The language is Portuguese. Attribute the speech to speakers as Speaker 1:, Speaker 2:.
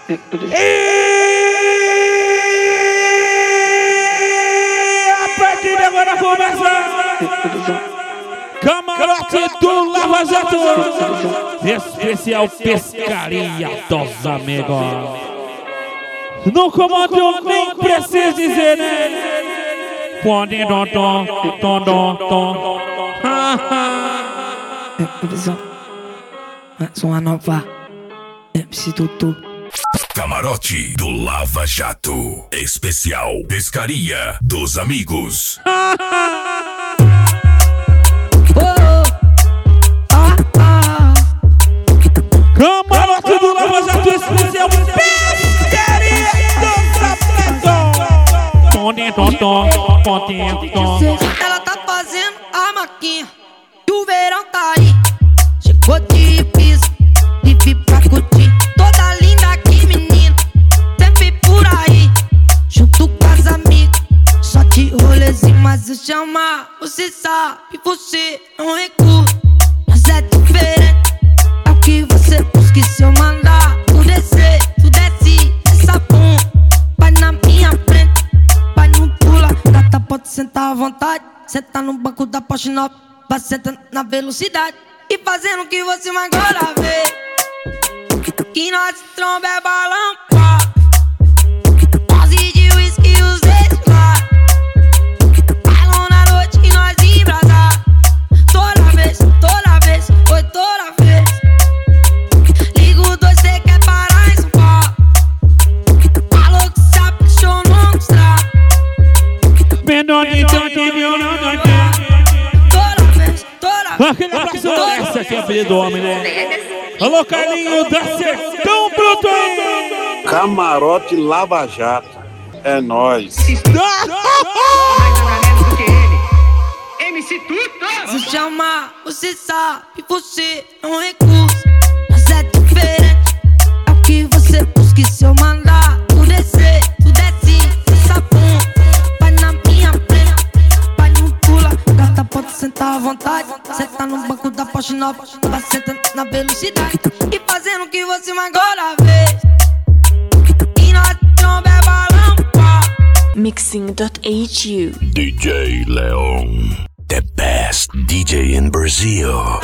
Speaker 1: E a partir de agora começa Camarote do Lava Jato, especial pescaria dos amigos. No comando eu nem preciso dizer, né? Pode tom tom tom tom.
Speaker 2: Mais uma nova MC Tutu.
Speaker 3: Camarote do Lava Jato, especial pescaria dos amigos.
Speaker 1: Camarote do Lava Jato, especial pescaria dos amigos. Pode tom tom pode tom.
Speaker 2: Ela tá fazendo a maquinha e o verão tá aí. Chegou de piso, vive pra curtir. Toda linda aqui, menina, sempre por aí. Junto com as amigas, só de rolezinho. Mas eu chamar, você sabe, você não recusa. Mas é diferente, é o que você busca. E se eu mandar tu descer, tu desce essa bunda. Vai na minha frente, vai não pula. Gata, pode sentar à vontade. Senta no banco da Porsche 9, vai sentando na velocidade e fazendo o que você mais gosta ver. Que nós tromba é balão, pá. Dose de whisky e os ex lá. Bailão na noite e nós embrasar. Toda vez, foi toda vez. Ligo dois, cê quer parar em São Paulo. Falou que se apaixonou, mostrar.
Speaker 1: Aquele abraço, essa aqui é a filha do homem, né? Alô, Carlinho da Sertão Bruto aí!
Speaker 4: Camarote Lava Jato, é nóis.
Speaker 5: MC Tutu!
Speaker 2: Se chamar, você sabe, você não recusa. Mas é diferente, é o que você busca. E se eu mandar tu descer, tu desce essa bunda. Vai na minha frente, vai não pula. Gata, pode sentar à vontade. Senta no banco da Porsche 9, vai sentando na velocidade e fazendo o que você mais gosta ver. E nós tromba é balão, pá.
Speaker 6: Mixing.hu
Speaker 3: DJ Leon, the best DJ in Brazil.